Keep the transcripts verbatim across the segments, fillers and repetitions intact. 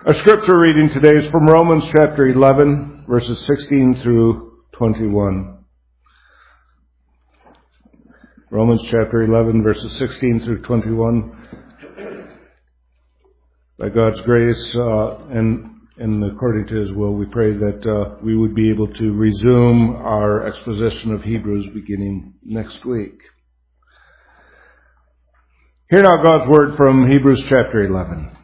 Our scripture reading today is from Romans chapter eleven, verses sixteen through twenty-one. Romans chapter eleven, verses sixteen through twenty-one. By God's grace uh, and, and according to His will, we pray that uh, we would be able to resume our exposition of Hebrews beginning next week. Hear now God's word from Hebrews chapter eleven.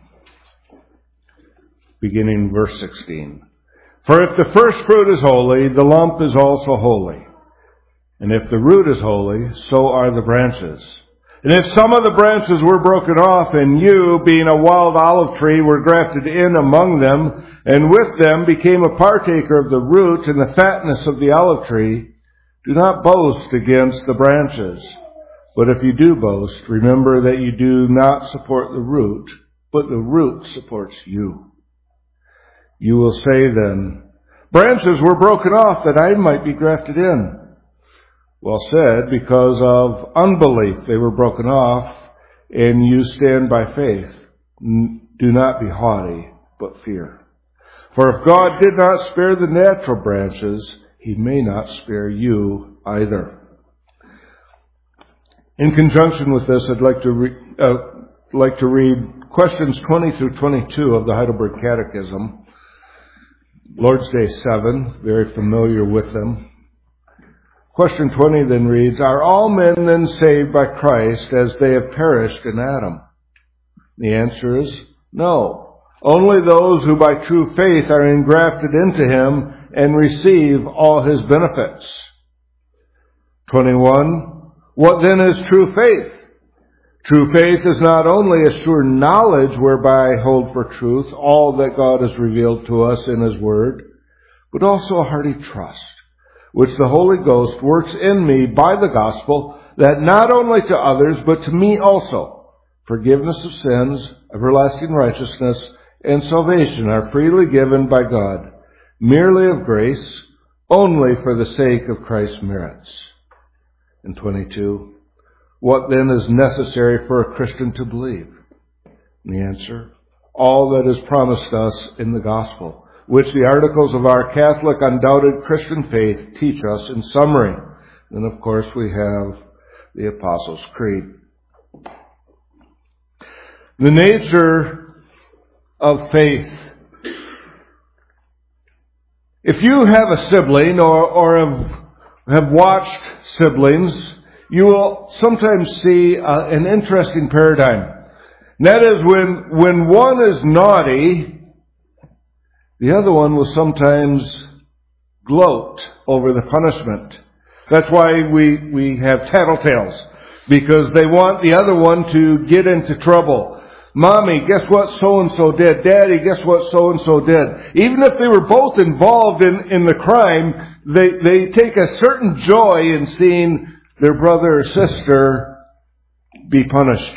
Beginning verse sixteen. For if the first fruit is holy, the lump is also holy. And if the root is holy, so are the branches. And if some of the branches were broken off, and you, being a wild olive tree, were grafted in among them, and with them became a partaker of the root and the fatness of the olive tree, do not boast against the branches. But if you do boast, remember that you do not support the root, but the root supports you. You will say then, branches were broken off that I might be grafted in. Well said, because of unbelief they were broken off, and you stand by faith. Do not be haughty, but fear. For if God did not spare the natural branches, He may not spare you either. In conjunction with this, I'd like to re- uh, like to read questions twenty through twenty-two of the Heidelberg Catechism. Lord's Day seven, very familiar with them. Question twenty then reads, are all men then saved by Christ as they have perished in Adam? The answer is no. Only those who by true faith are engrafted into Him and receive all His benefits. twenty-one. What then is true faith? True faith is not only a sure knowledge whereby I hold for truth all that God has revealed to us in His Word, but also a hearty trust, which the Holy Ghost works in me by the gospel, that not only to others, but to me also, forgiveness of sins, everlasting righteousness, and salvation are freely given by God, merely of grace, only for the sake of Christ's merits. And twenty-two. What then is necessary for a Christian to believe? And the answer, all that is promised us in the gospel, which the articles of our Catholic undoubted Christian faith teach us in summary. And of course we have the Apostles' Creed. The nature of faith. If you have a sibling or, or have, have watched siblings, you will sometimes see uh, an interesting paradigm. And that is when, when one is naughty, the other one will sometimes gloat over the punishment. That's why we, we have tattletales, because they want the other one to get into trouble. Mommy, guess what so-and-so did? Daddy, guess what so-and-so did? Even if they were both involved in, in the crime, they, they take a certain joy in seeing their brother or sister be punished.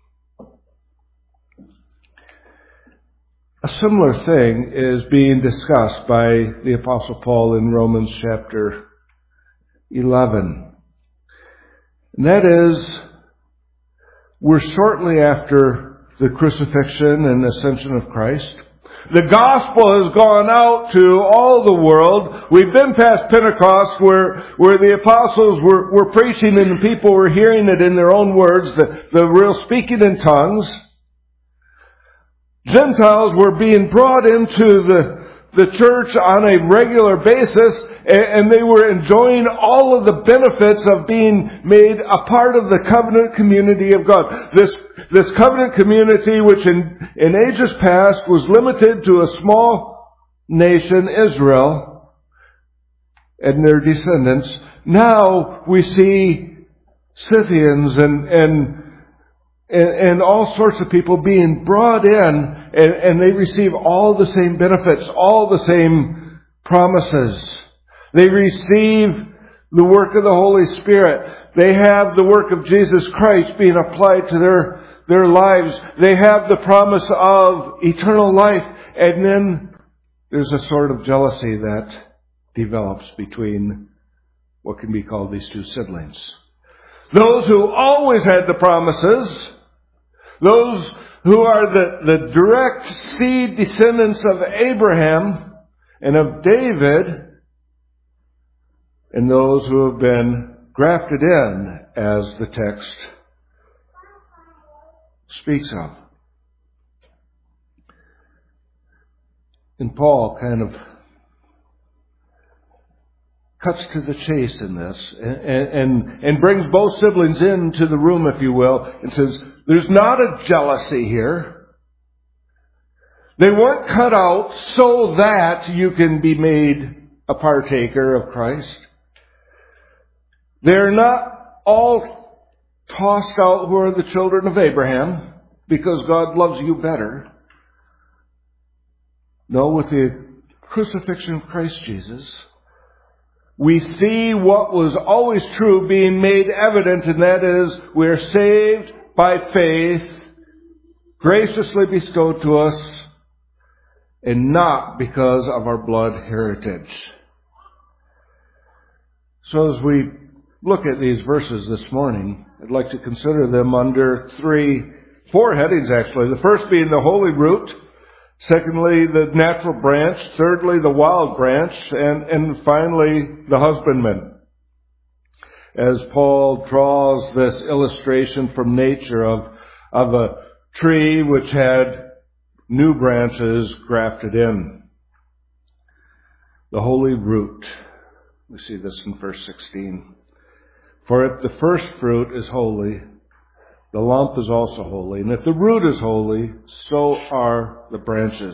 A similar thing is being discussed by the Apostle Paul in Romans chapter eleven. And that is, we're shortly after the crucifixion and ascension of Christ. The gospel has gone out to all the world. We've been past Pentecost where, where the apostles were, were preaching and the people were hearing it in their own words, the, the real speaking in tongues. Gentiles were being brought into the, the church on a regular basis, and, and they were enjoying all of the benefits of being made a part of the covenant community of God. This This covenant community, which in, in ages past was limited to a small nation, Israel, and their descendants, now we see Scythians and, and, and, and all sorts of people being brought in, and, and they receive all the same benefits, all the same promises. They receive the work of the Holy Spirit. They have the work of Jesus Christ being applied to their their lives. They have the promise of eternal life. And then there's a sort of jealousy that develops between what can be called these two siblings. Those who always had the promises, those who are the, the direct seed descendants of Abraham and of David, and those who have been grafted in, as the text speaks of. And Paul kind of cuts to the chase in this and, and, and brings both siblings into the room, if you will, and says, there's not a jealousy here. They weren't cut out so that you can be made a partaker of Christ. They're not all tossed out who are the children of Abraham because God loves you better. No, with the crucifixion of Christ Jesus, we see what was always true being made evident, and that is, we are saved by faith, graciously bestowed to us, and not because of our blood heritage. So as we look at these verses this morning, I'd like to consider them under three, four headings actually. The first being the holy root. Secondly, the natural branch. Thirdly, the wild branch. And, and finally, the husbandman. As Paul draws this illustration from nature of, of a tree which had new branches grafted in. The holy root. We see this in verse sixteen. For if the first fruit is holy, the lump is also holy. And if the root is holy, so are the branches.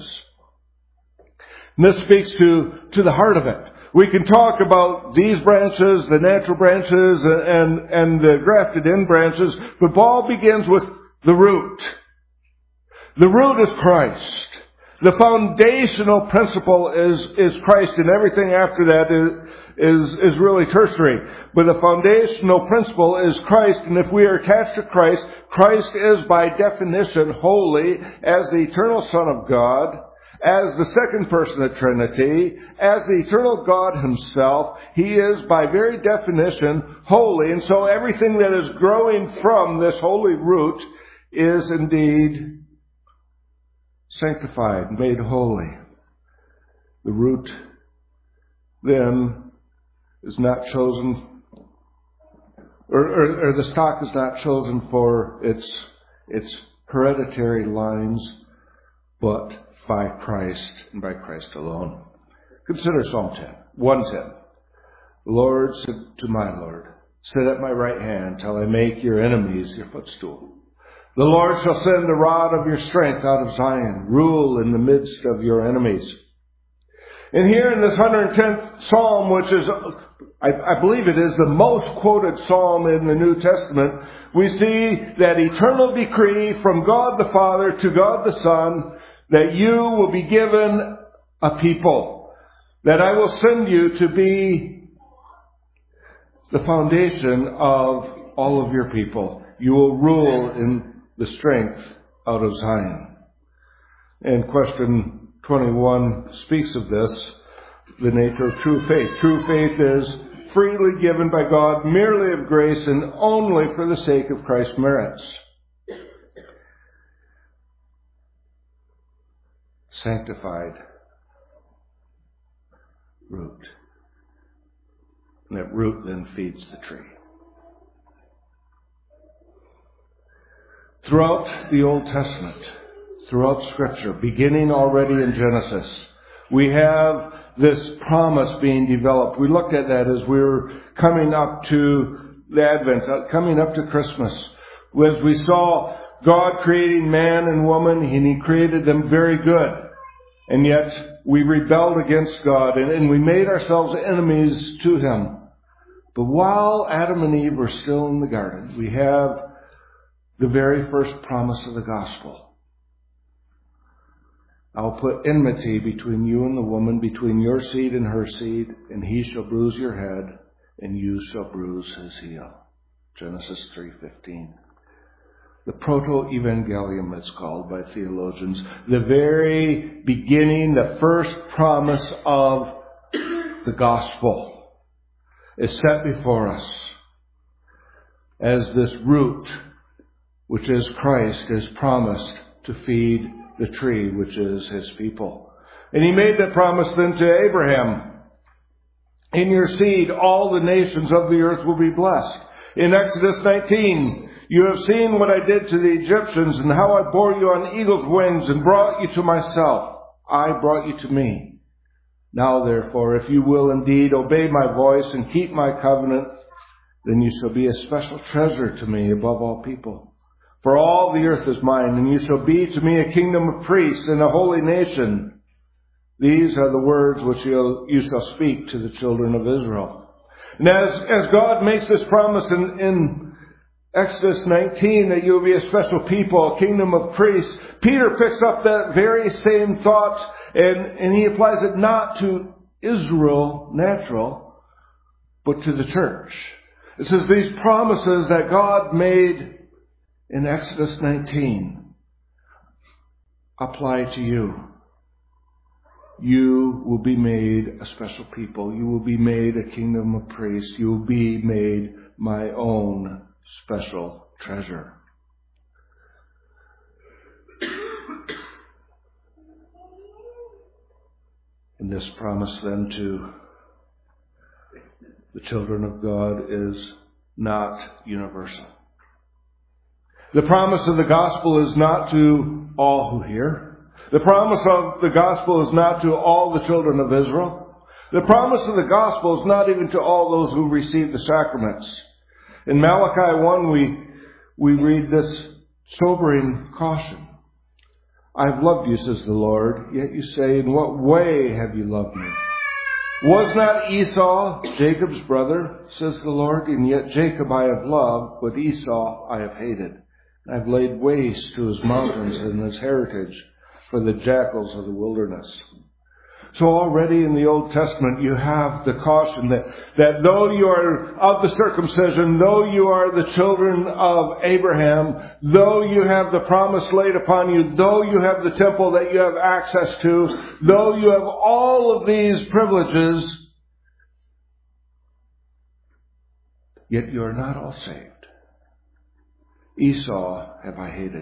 And this speaks to, to the heart of it. We can talk about these branches, the natural branches, and, and the grafted in branches, but Paul begins with the root. The root is Christ. The foundational principle is, is Christ, and everything after that is, is, is really tertiary. But the foundational principle is Christ, and if we are attached to Christ, Christ is by definition holy as the eternal Son of God, as the second person of the Trinity, as the eternal God Himself. He is by very definition holy, and so everything that is growing from this holy root is indeed sanctified, made holy. The root then is not chosen, or, or, or the stock is not chosen for its, its hereditary lines, but by Christ and by Christ alone. Consider Psalm ten, one ten. The Lord said to my Lord, sit at my right hand till I make your enemies your footstool. The Lord shall send the rod of your strength out of Zion, rule in the midst of your enemies. And here in this one hundred tenth Psalm, which is, I, I believe it is the most quoted Psalm in the New Testament, we see that eternal decree from God the Father to God the Son, that you will be given a people, that I will send you to be the foundation of all of your people. You will rule in the strength out of Zion. And question twenty-one speaks of this, the nature of true faith. True faith is freely given by God, merely of grace, and only for the sake of Christ's merits. Sanctified root. And that root then feeds the tree. Throughout the Old Testament, throughout Scripture, beginning already in Genesis, we have this promise being developed. We looked at that as we were coming up to the Advent, coming up to Christmas. As we saw God creating man and woman, and He created them very good. And yet we rebelled against God, and, and we made ourselves enemies to Him. But while Adam and Eve were still in the garden, we have the very first promise of the gospel. I'll put enmity between you and the woman, between your seed and her seed, and he shall bruise your head, and you shall bruise his heel. Genesis three fifteen. The proto-evangelium, it's called by theologians. The very beginning, the first promise of the gospel is set before us as this root, which is Christ, is promised to feed the tree, which is his people. And he made that promise then to Abraham. In your seed, all the nations of the earth will be blessed. In Exodus nineteen, you have seen what I did to the Egyptians and how I bore you on eagle's wings and brought you to myself. I brought you to me. Now therefore, if you will indeed obey my voice and keep my covenant, then you shall be a special treasure to me above all people. For all the earth is mine, and you shall be to me a kingdom of priests and a holy nation. These are the words which you shall speak to the children of Israel. And as, as God makes this promise in, in Exodus nineteen, that you will be a special people, a kingdom of priests, Peter picks up that very same thought, and, and he applies it not to Israel, natural, but to the church. It says these promises that God made in Exodus nineteen apply to you. You will be made a special people. You will be made a kingdom of priests. You will be made my own special treasure. And this promise then to the children of God is not universal. The promise of the gospel is not to all who hear. The promise of the gospel is not to all the children of Israel. The promise of the gospel is not even to all those who receive the sacraments. In Malachi one, we, we read this sobering caution. I've loved you, says the Lord, yet you say, in what way have you loved me? Was not Esau Jacob's brother, says the Lord, and yet Jacob I have loved, but Esau I have hated. I've laid waste to his mountains and his heritage for the jackals of the wilderness. So already in the Old Testament you have the caution that, that though you are of the circumcision, though you are the children of Abraham, though you have the promise laid upon you, though you have the temple that you have access to, though you have all of these privileges, yet you are not all saved. Esau have I hated.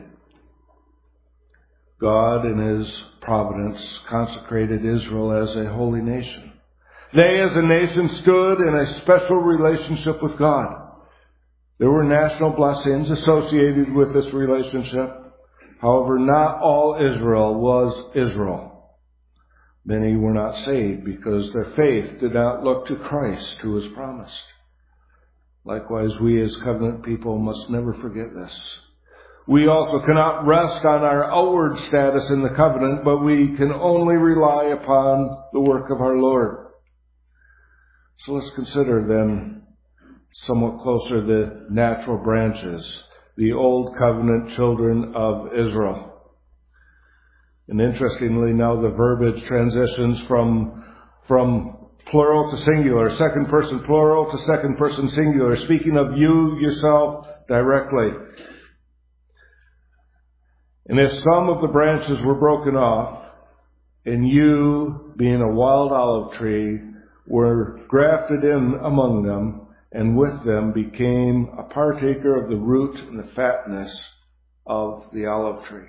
God in His providence consecrated Israel as a holy nation. They as a nation stood in a special relationship with God. There were national blessings associated with this relationship. However, not all Israel was Israel. Many were not saved because their faith did not look to Christ who was promised. Likewise, we as covenant people must never forget this. We also cannot rest on our outward status in the covenant, but we can only rely upon the work of our Lord. So let's consider then somewhat closer the natural branches, the old covenant children of Israel. And interestingly, now the verbiage transitions from, from plural to singular, second person plural to second person singular, speaking of you, yourself, directly. And if some of the branches were broken off, and you, being a wild olive tree, were grafted in among them, and with them became a partaker of the root and the fatness of the olive tree.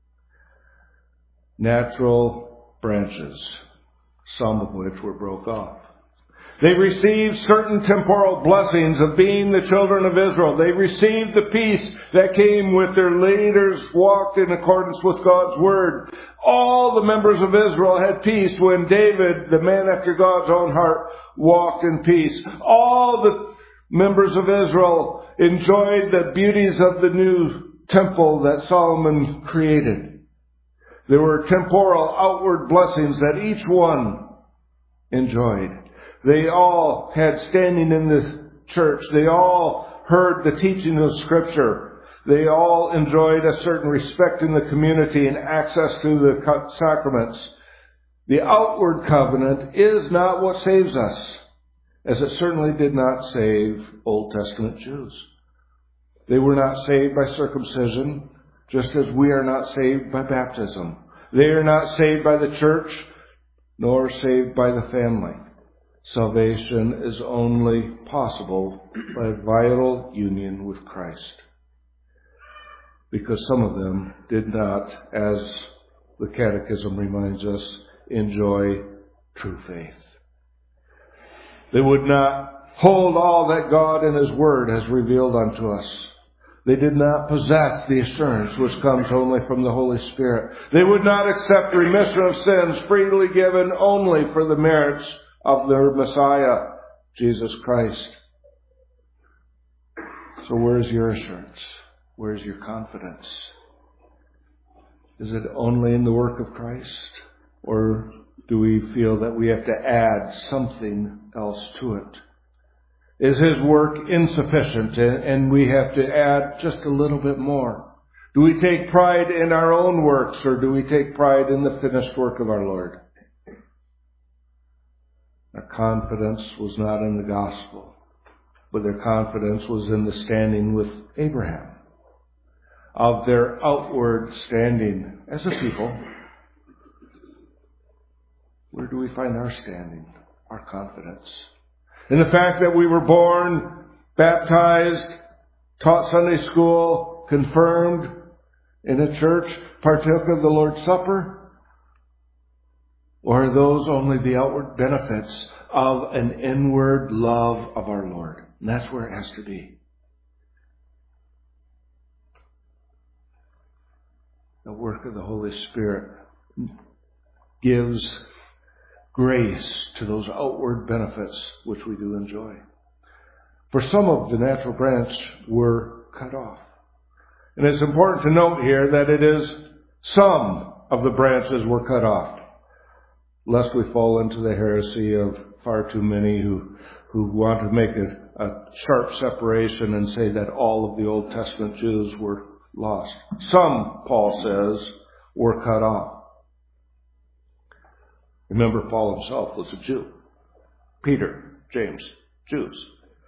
Natural branches, some of which were broke off. They received certain temporal blessings of being the children of Israel. They received the peace that came with their leaders walked in accordance with God's word. All the members of Israel had peace when David, the man after God's own heart, walked in peace. All the members of Israel enjoyed the beauties of the new temple that Solomon created. There were temporal outward blessings that each one enjoyed. They all had standing in the church. They all heard the teaching of Scripture. They all enjoyed a certain respect in the community and access to the sacraments. The outward covenant is not what saves us, as it certainly did not save Old Testament Jews. They were not saved by circumcision, just as we are not saved by baptism. They are not saved by the church, nor saved by the family. Salvation is only possible by vital union with Christ. because some of them did not, as the Catechism reminds us, enjoy true faith. They would not hold all that God in His Word has revealed unto us. They did not possess the assurance which comes only from the Holy Spirit. They would not accept remission of sins freely given only for the merits of their Messiah, Jesus Christ. So where's your assurance? Where's your confidence? Is it only in the work of Christ? Or do we feel that we have to add something else to it? Is His work insufficient and we have to add just a little bit more? Do we take pride in our own works, or do we take pride in the finished work of our Lord? Their confidence was not in the gospel, but their confidence was in the standing with Abraham, of their outward standing as a people. Where do we find our standing, our confidence? In the fact that we were born, baptized, taught Sunday school, confirmed in a church, partook of the Lord's Supper? Or are those only the outward benefits of an inward love of our Lord? And that's where it has to be. The work of the Holy Spirit gives grace to those outward benefits which we do enjoy. For some of the natural branch were cut off. And it's important to note here that it is some of the branches were cut off, lest we fall into the heresy of far too many who, who want to make a, a sharp separation and say that all of the Old Testament Jews were lost. Some, Paul says, were cut off. Remember, Paul himself was a Jew. Peter, James, Jews.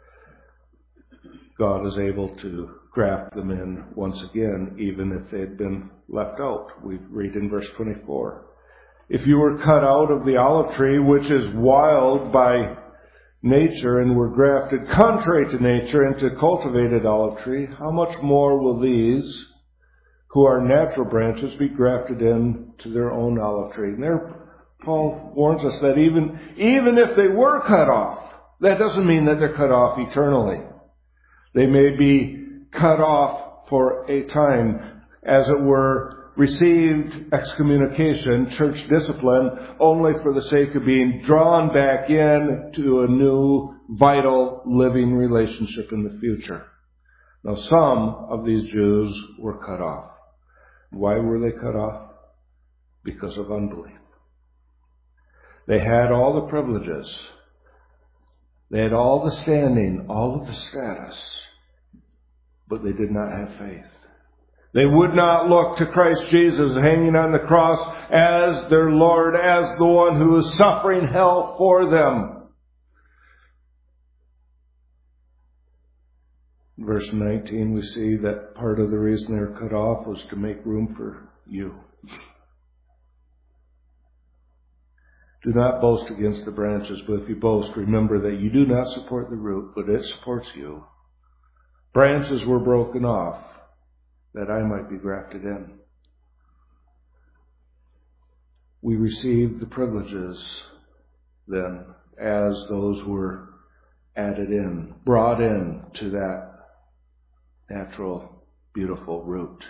God is able to graft them in once again, even if they had been left out. We read in verse twenty-four. If you were cut out of the olive tree, which is wild by nature, and were grafted contrary to nature into cultivated olive tree, how much more will these, who are natural branches, be grafted in to their own olive tree? And there, Paul warns us that even, even if they were cut off, that doesn't mean that they're cut off eternally. They may be cut off for a time, as it were, received excommunication, church discipline, only for the sake of being drawn back in to a new, vital, living relationship in the future. Now, some of these Jews were cut off. Why were they cut off? Because of unbelief. They had all the privileges. They had all the standing, all of the status, but they did not have faith. They would not look to Christ Jesus hanging on the cross as their Lord, as the one who is suffering hell for them. In verse nineteen, we see that part of the reason they were cut off was to make room for you. Do not boast against the branches, but if you boast, remember that you do not support the root, but it supports you. Branches were broken off, that I might be grafted in. We received the privileges then as those were added in, brought in to that natural, beautiful root.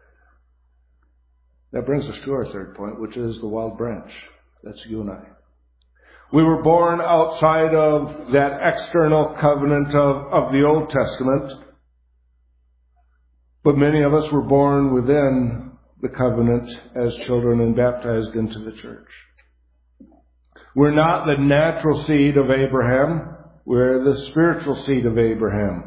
That brings us to our third point, which is the wild branch. That's you and I. We were born outside of that external covenant of, of the Old Testament, but many of us were born within the covenant as children and baptized into the church. We're not the natural seed of Abraham. We're the spiritual seed of Abraham.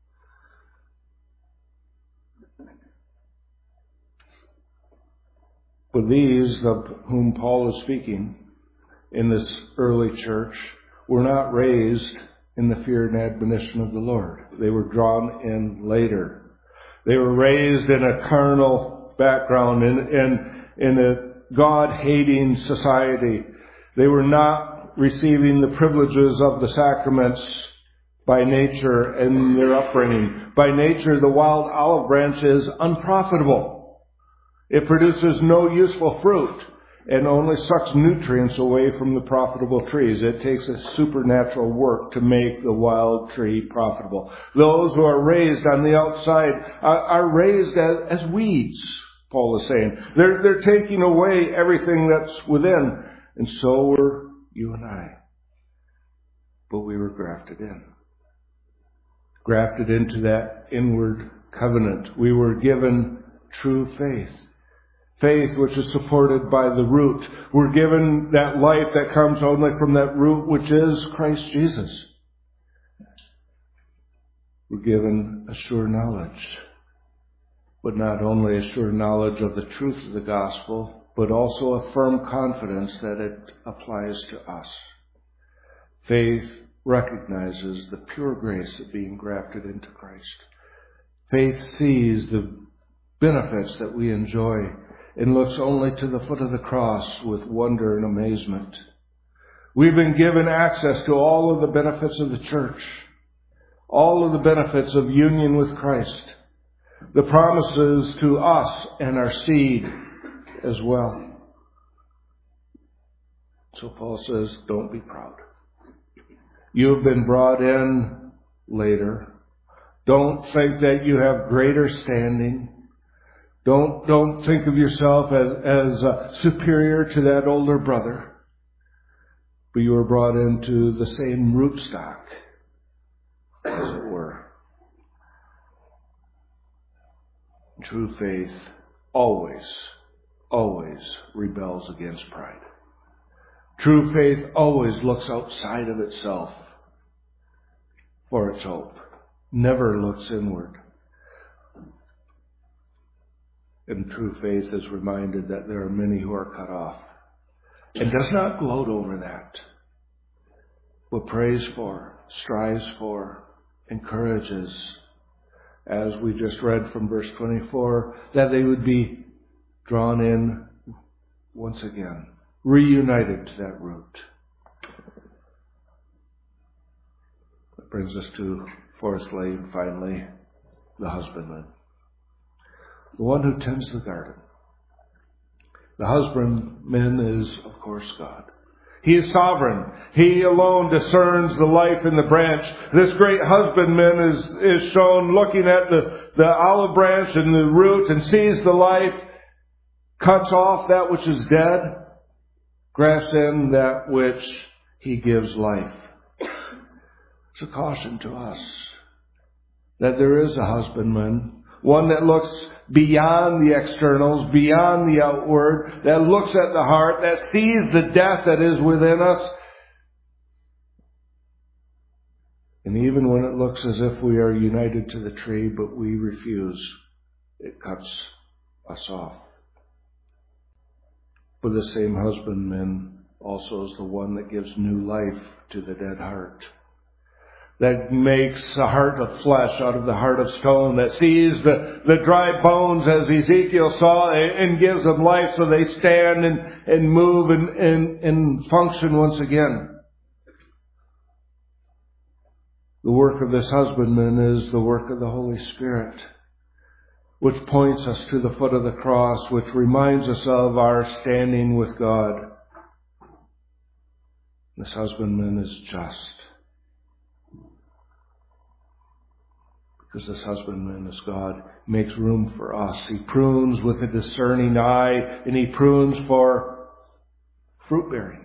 But these of whom Paul is speaking in this early church were not raised in the fear and admonition of the Lord. They were drawn in later. They were raised in a carnal background, in, in, in a God-hating society. They were not receiving the privileges of the sacraments by nature and their upbringing. By nature, the wild olive branch is unprofitable. It produces no useful fruit and only sucks nutrients away from the profitable trees. It takes a supernatural work to make the wild tree profitable. Those who are raised on the outside are, are raised as, as weeds, Paul is saying. They're, they're taking away everything that's within. And so were you and I. But we were grafted in. Grafted into that inward covenant. We were given true faith. Faith which is supported by the root. We're given that life that comes only from that root, which is Christ Jesus. We're given a sure knowledge. But not only a sure knowledge of the truth of the gospel, but also a firm confidence that it applies to us. Faith recognizes the pure grace of being grafted into Christ. Faith sees the benefits that we enjoy and looks only to the foot of the cross with wonder and amazement. We've been given access to all of the benefits of the church, all of the benefits of union with Christ, the promises to us and our seed as well. So Paul says, don't be proud. You have been brought in later. Don't think that you have greater standing. Don't, don't think of yourself as, as uh, superior to that older brother. But you were brought into the same rootstock, as it were. True faith always, always rebels against pride. True faith always looks outside of itself for its hope. Never looks inward. And true faith is reminded that there are many who are cut off. And does not gloat over that, but prays for, strives for, encourages, as we just read from verse twenty-four, that they would be drawn in once again, reunited to that root. That brings us to fourthly and finally, the husbandman. The one who tends the garden. The husbandman is, of course, God. He is sovereign. He alone discerns the life in the branch. This great husbandman is, is shown looking at the, the olive branch and the root and sees the life, cuts off that which is dead, grafts in that which he gives life. It's a caution to us that there is a husbandman, one that looks beyond the externals, beyond the outward, that looks at the heart, that sees the death that is within us. And even when it looks as if we are united to the tree, but we refuse, it cuts us off. But the same husbandman also is the one that gives new life to the dead heart, that makes a heart of flesh out of the heart of stone, that sees the, the dry bones as Ezekiel saw and gives them life so they stand and, and move and, and, and function once again. The work of this husbandman is the work of the Holy Spirit, which points us to the foot of the cross, which reminds us of our standing with God. This husbandman is just. Because this husbandman is God, makes room for us. He prunes with a discerning eye, and he prunes for fruit bearing.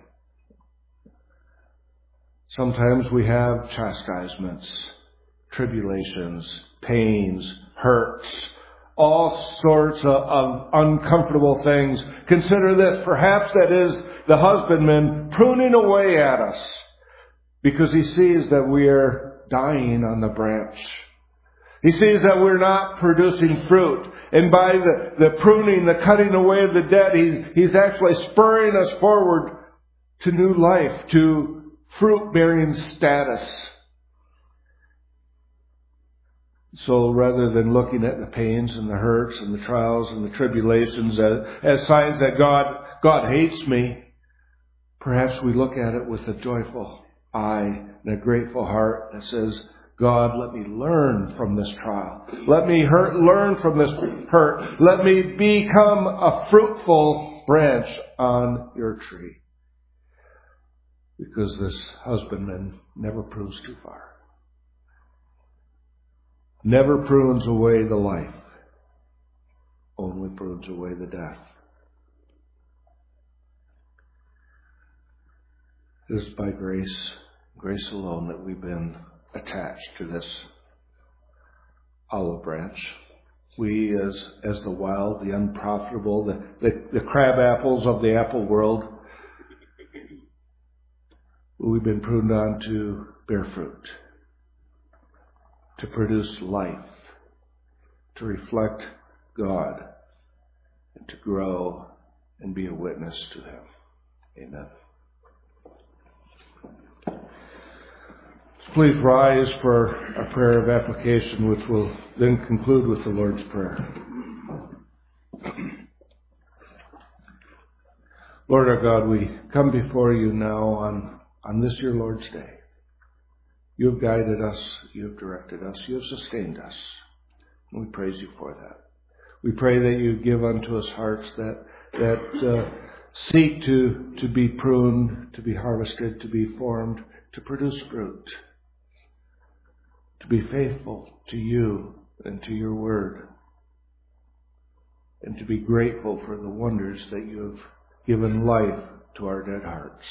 Sometimes we have chastisements, tribulations, pains, hurts, all sorts of, of uncomfortable things. Consider this, perhaps that is the husbandman pruning away at us because he sees that we are dying on the branch. He sees that we're not producing fruit. And by the, the pruning, the cutting away of the dead, he's, he's actually spurring us forward to new life, to fruit-bearing status. So rather than looking at the pains and the hurts and the trials and the tribulations as, as signs that God, God hates me, perhaps we look at it with a joyful eye and a grateful heart that says, God, let me learn from this trial. Let me hurt, learn from this hurt. Let me become a fruitful branch on your tree. Because this husbandman never proves too far. Never prunes away the life. Only prunes away the death. It is by grace, grace alone, that we've been attached to this olive branch. We, as as the wild, the unprofitable, the, the, the crab apples of the apple world, we've been pruned on to bear fruit, to produce life, to reflect God, and to grow and be a witness to Him. Amen. Please rise for a prayer of application, which will then conclude with the Lord's Prayer. Lord our God, we come before you now on, on this your Lord's Day. You have guided us, you have directed us, you have sustained us. And we praise you for that. We pray that you give unto us hearts that that uh, seek to, to be pruned, to be harvested, to be formed, to produce fruit. To be faithful to you and to your word, and to be grateful for the wonders that you have given life to our dead hearts.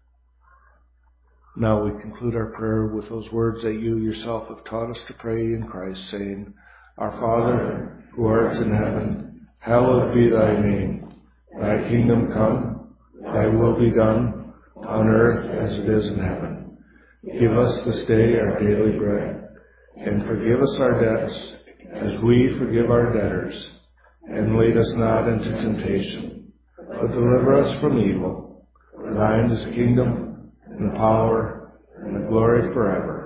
Now we conclude our prayer with those words that you yourself have taught us to pray in Christ, saying, Our Father, who art in heaven, hallowed be thy name. Thy kingdom come, thy will be done, on earth as it is in heaven. Give us this day our daily bread, and forgive us our debts, as we forgive our debtors. And lead us not into temptation, but deliver us from evil. For thine is the kingdom, and the power, and the glory forever.